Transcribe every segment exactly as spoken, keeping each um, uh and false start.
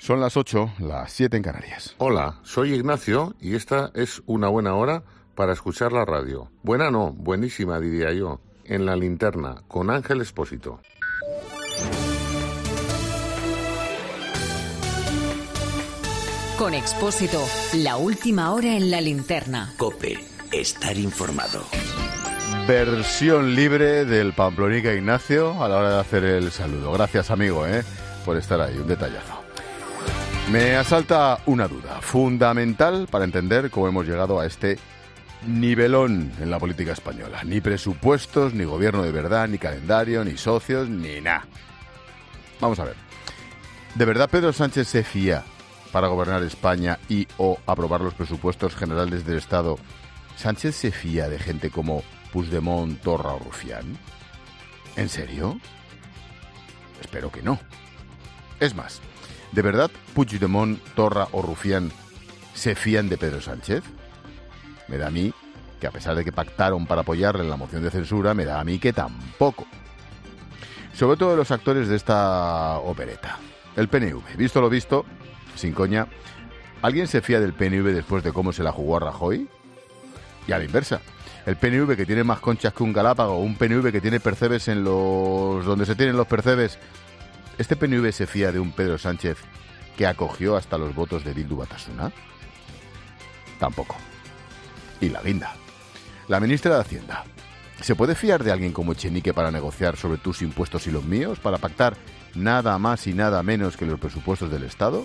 Son las ocho, las siete en Canarias. Hola, soy Ignacio y esta es una buena hora para escuchar la radio. Buena no, buenísima diría yo. En la linterna, con Ángel Expósito. Con Expósito, la última hora en la linterna. COPE, estar informado. Versión libre del Pamplonica Ignacio a la hora de hacer el saludo. Gracias, amigo, ¿eh? por estar ahí, un detallazo. Me asalta una duda fundamental para entender cómo hemos llegado a este nivelón en la política española. Ni presupuestos, ni gobierno de verdad, ni calendario, ni socios, ni nada. Vamos a ver. ¿De verdad Pedro Sánchez se fía para gobernar España y o aprobar los presupuestos generales del Estado? ¿Sánchez se fía de gente como Puigdemont, Torra o Rufián? ¿En serio? Espero que no. Es más, ¿de verdad Puigdemont, Torra o Rufián se fían de Pedro Sánchez? Me da a mí que, a pesar de que pactaron para apoyarle en la moción de censura, me da a mí que tampoco. Sobre todo los actores de esta opereta. El P N V. Visto lo visto, sin coña, ¿alguien se fía del P N V después de cómo se la jugó a Rajoy? Y a la inversa. El P N V que tiene más conchas que un galápago, un P N V que tiene percebes en los... donde se tienen los percebes. ¿Este P N V se fía de un Pedro Sánchez que acogió hasta los votos de Bildu Batasuna? Tampoco. Y la guinda. La ministra de Hacienda. ¿Se puede fiar de alguien como Echenique para negociar sobre tus impuestos y los míos? ¿Para pactar nada más y nada menos que los presupuestos del Estado?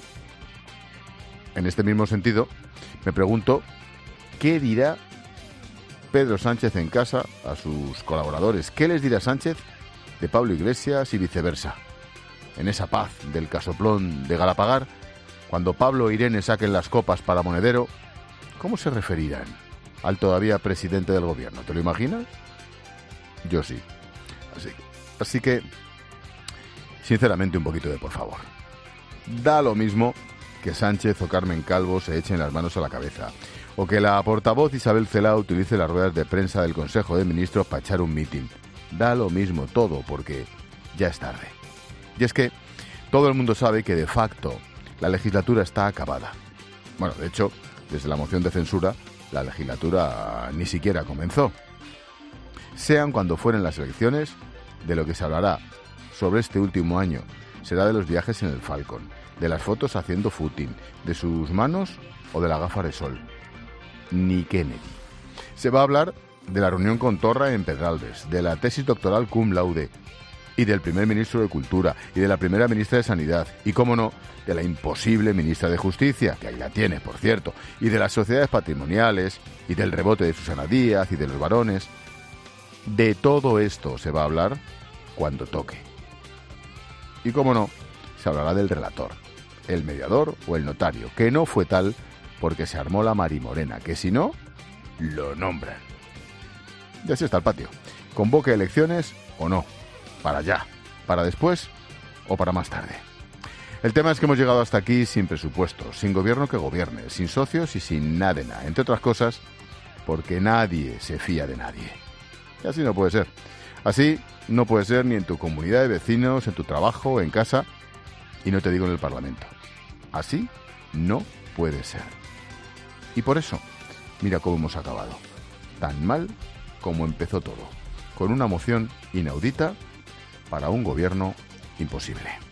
En este mismo sentido, me pregunto, ¿qué dirá Pedro Sánchez en casa a sus colaboradores? ¿Qué les dirá Sánchez de Pablo Iglesias y viceversa? En esa paz del casoplón de Galapagar, cuando Pablo e Irene saquen las copas para Monedero, ¿cómo se referirán al todavía presidente del gobierno? ¿Te lo imaginas? Yo sí. Así, así que, sinceramente, un poquito de por favor. Da lo mismo que Sánchez o Carmen Calvo se echen las manos a la cabeza, o que la portavoz Isabel Celaá utilice las ruedas de prensa del Consejo de Ministros para echar un mitin. Da lo mismo todo, porque ya es tarde. Y es que todo el mundo sabe que, de facto, la legislatura está acabada. Bueno, de hecho, desde la moción de censura, la legislatura ni siquiera comenzó. Sean cuando fueren las elecciones, de lo que se hablará sobre este último año será de los viajes en el Falcon, de las fotos haciendo footing, de sus manos o de la gafa de sol. Ni Kennedy. Se va a hablar de la reunión con Torra en Pedralbes, de la tesis doctoral cum laude, y del primer ministro de Cultura, y de la primera ministra de Sanidad, y, cómo no, de la imposible ministra de Justicia, que ahí la tiene, por cierto, y de las sociedades patrimoniales, y del rebote de Susana Díaz, y de los varones. De todo esto se va a hablar cuando toque. Y, cómo no, se hablará del relator, el mediador o el notario, que no fue tal porque se armó la marimorena, que si no, lo nombran. Y así está el patio. Convoque elecciones o no. Para ya, para después o para más tarde. El tema es que hemos llegado hasta aquí sin presupuesto, sin gobierno que gobierne, sin socios y sin nada de nada. Entre otras cosas, porque nadie se fía de nadie. Y así no puede ser. Así no puede ser ni en tu comunidad de vecinos, en tu trabajo, en casa, y no te digo en el Parlamento. Así no puede ser. Y por eso, mira cómo hemos acabado. Tan mal como empezó todo. Con una moción inaudita para un gobierno imposible.